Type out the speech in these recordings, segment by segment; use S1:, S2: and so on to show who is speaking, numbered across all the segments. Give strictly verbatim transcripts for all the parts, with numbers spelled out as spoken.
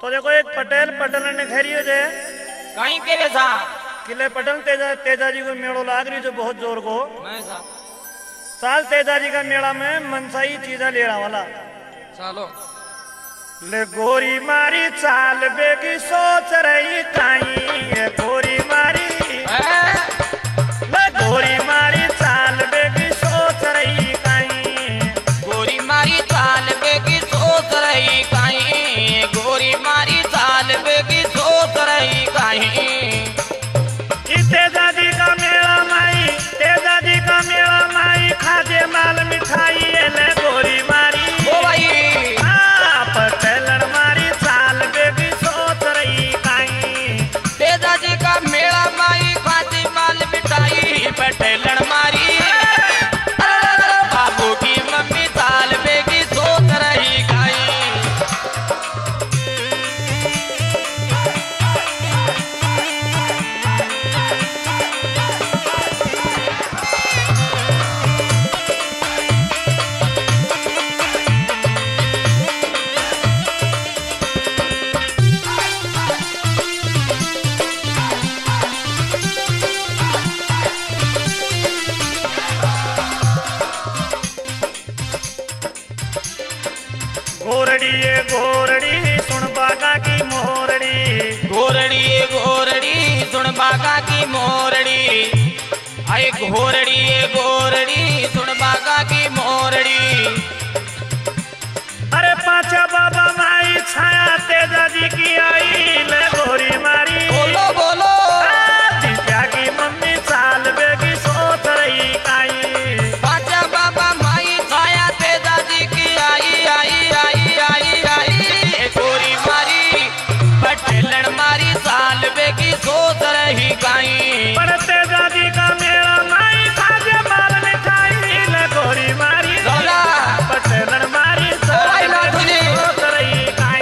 S1: तो देखो एक पटेल पटेल ने घेरियो जे
S2: कहीं के रे सा
S1: किले पटेल तेजा तेजा जी को मेड़ो लाग रही जो बहुत जोर को
S2: मैं सा
S1: साल तेजा जी का मेला में मनसाई चीजा लेड़ा वाला
S2: चलो
S1: ले गोरी मारी चाल बेगी सोच रही काई ये गोरी मारी ले गोरी मारी चाल बेगी सोच रही काई
S2: गोरी मारी चाल बेगी सोच रही काई गोरी मारी चाल बेगी सोच रही काई
S1: तेजा जी का मेला माई तेजा जी का मेला माई खाजे माल मिठाई ले गोरी मारी
S2: ओ भाई
S1: पटेलन मारी चाल बेगी सोच रही काई
S2: तेजा जी का मेला माई खाजी माल मिठाई पटेलन मारी बाबू की मम्मी चाल बेगी सोच रही काई
S1: गोरड़ी ये गोरड़ी सुन बागा की मोरड़ी
S2: गोरड़ी गोरड़ी सुन बागा की मोरड़ी आए घोरड़ी गोरड़ी सुन बागा की मोरड़ी
S1: अरे पाचा बाबा माई छाया तेजा जी की आई ले गोरी मारी
S2: बोलो बोलो
S1: दिव्या की मम्मी चाल बेगी सोच रही काई
S2: पाचा बाबा माई छाया तेजा जी की आई आई आई आई आई गोरी मारी पटेलन मारी साल बेगी सोच रही काई
S1: पर तेजा जी का मेरा माई खाजे माल मिठाई ले गोरी मारी
S2: लोला
S1: पटेलन मारी
S2: भाई माधुरी
S1: सोच रही काई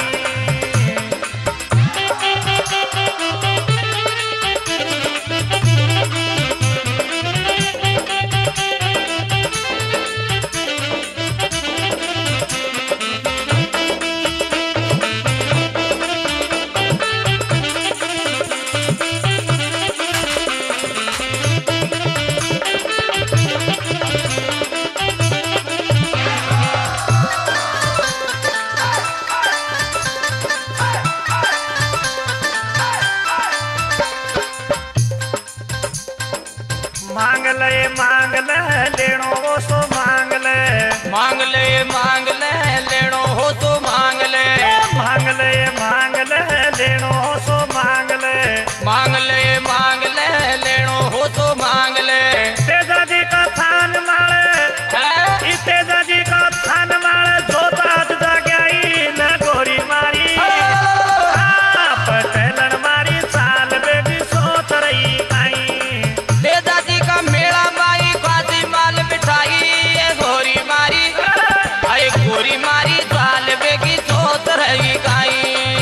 S1: मांग ले मांग ले लेनो वो सो मांग ले
S2: मांग ले मांग ले लेनो हो तो मांग ले
S1: मांग ले मांग ले लेनो वो सो मांग ले
S2: मांग ले मांग ले लेनो हो तो मांग ले
S1: तेजा जी का थान माले
S2: हैं?
S1: इस तेजा जी का थान माले जोता जुदा गई न गोरी मारी हाँ, पटेलन मारी चाल बेगी सोच रही काई
S2: तेजा जी का मेला माई काजी माल मिठाई ये गोरी मारी अरे गोरी मारी चाल बेगी सोच रही गाई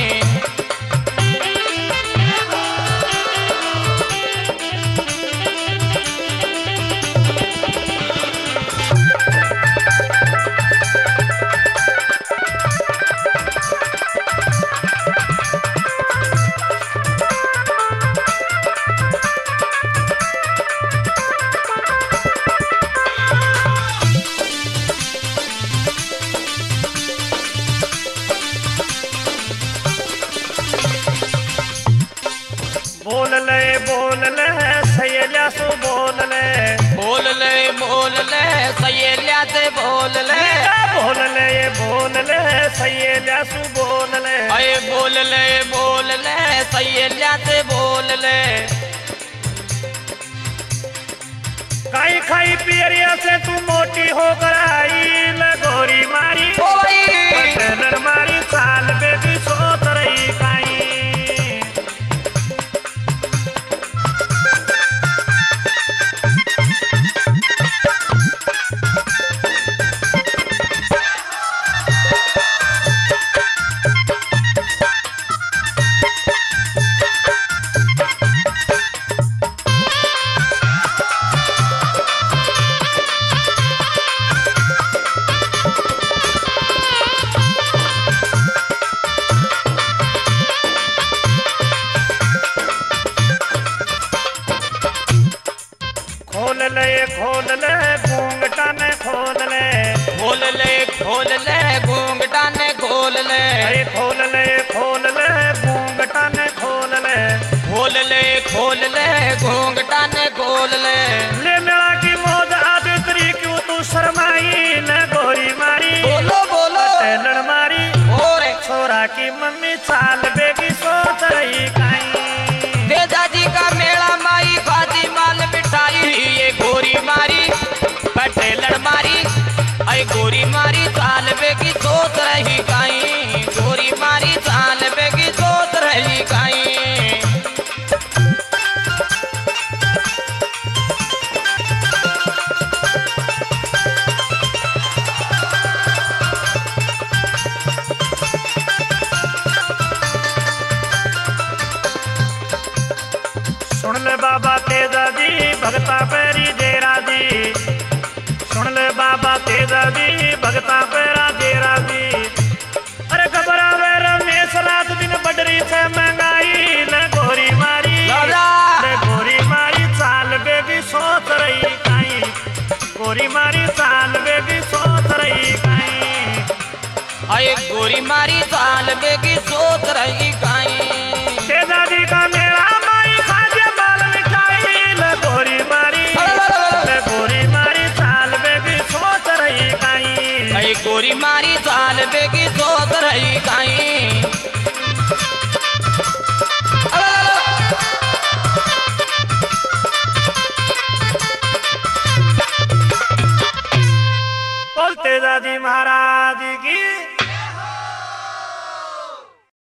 S1: बोल ले बोल ले सैया सो बोल ले
S2: बोल ले बोल ले सहेलिया से बोल ले
S1: बोल ले बोल ले सैया सो बोल ले
S2: अरे बोल ले बोल ले सहेलिया से बोल ले
S1: खाई खाई पियरिया से तू मोटी होकर आई ले गोरी मारी
S2: ओ भाई
S1: पटेलन मारी चाल बेगी सोच रही काई
S2: खोल ले घूंघटा ने खोल ले
S1: ले मेला की मौज आदि तरी क्यों तू शर्माई न गोरी मारी
S2: बोलो बोलो
S1: टेलर मारी
S2: और
S1: छोरा की मम्मी चाल बेगी सोच रही काई
S2: तेजा जी का मेला माई खादी माल मिठाई ये गोरी मारी पटेलर मारी आई गोरी मारी चाल बेगी सोच रही काई गोरी मारी चाल बेगी सोच रही काई
S1: सुन ले बाबा तेजा जी भगता पेरी जेरा जी सुन ले बाबा तेजा जी भगता पेरा जेरा जी अरे घबरावे रमेश रात दिन बडरी से महंगाई ले गोरी मारी ले गोरी मारी चाल बेगी सोच रही काई गोरी मारी चाल बेगी सोच रही काई
S2: आए गोरी मारी चाल बेगी सोच रही काई
S1: तेजा जी का मेरा माई खाजे बाल मिठाई ले गोरी मारी ले गोरी मारी चाल बेगी सोच रही काई
S2: आई गोरी मारी चाल बेगी सोच रही काई
S1: बोल तेजा जी महाराज की